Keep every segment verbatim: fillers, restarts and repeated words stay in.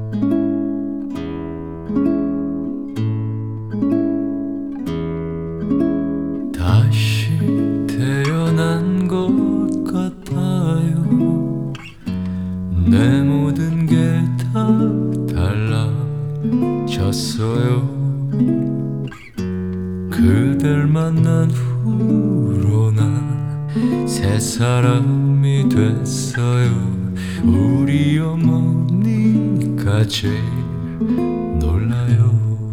다시 태어난 것 같아요. 내 모든 게 다 달라졌어요. 그댈 만난 후로 난 새 사람이 됐어요. 우리 어머니가 제일 놀라요.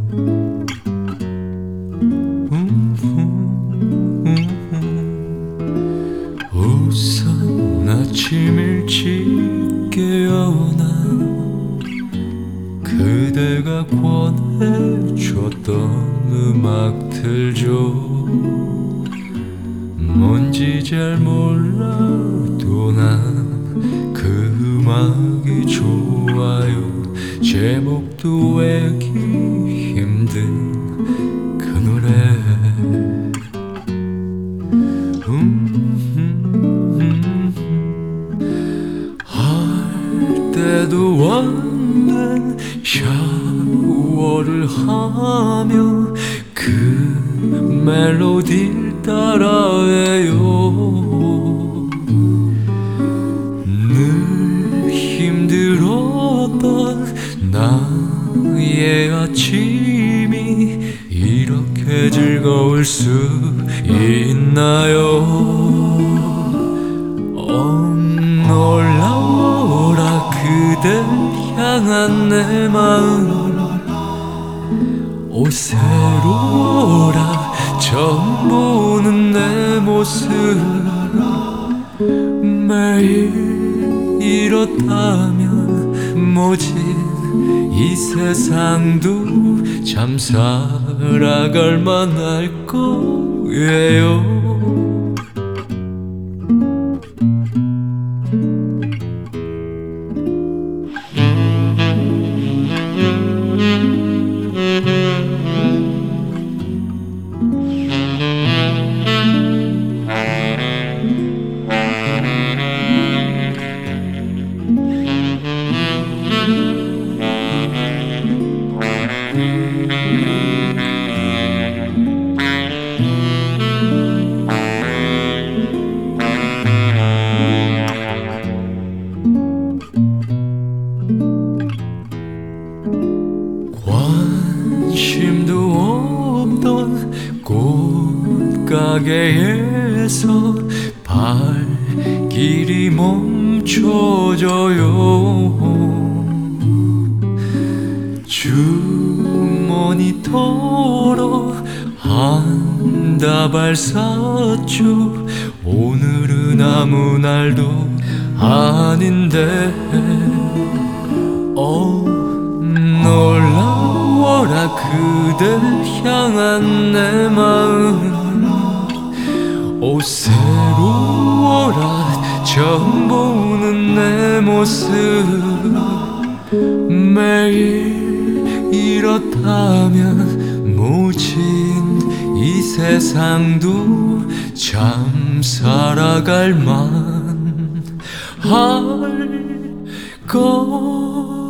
우선 아침 일찍 깨어나 그대가 권해줬던 음악들죠. 뭔지 잘 몰라도 난 그 음악이 좋아요. 제목도 외기 힘든 그 노래. 음, 할 때도 없는 샤워를 하며 그 멜로디를 따라해요. 늘 힘들었던 나의 아침이 이렇게 즐거울 수 있나요? 어, 놀라워라 그댈 향한 내 마음. 오, 새로워라 처음 보는 내 모습. 매일 이렇다면 모진 이 세상도 참 살아갈 만할 거예요. 관심도 없던 꽃가게에서 발길이 멈춰져요. 주머니 털어 한 다발 샀죠. 오늘은 아무 날도 아닌데. 어, 놀라워라 그댈 향한 내 마음. 오, 새로워라 처음 보는 내 모습. 매일 이렇다면 모진 이 세상도 참 살아갈 만할 거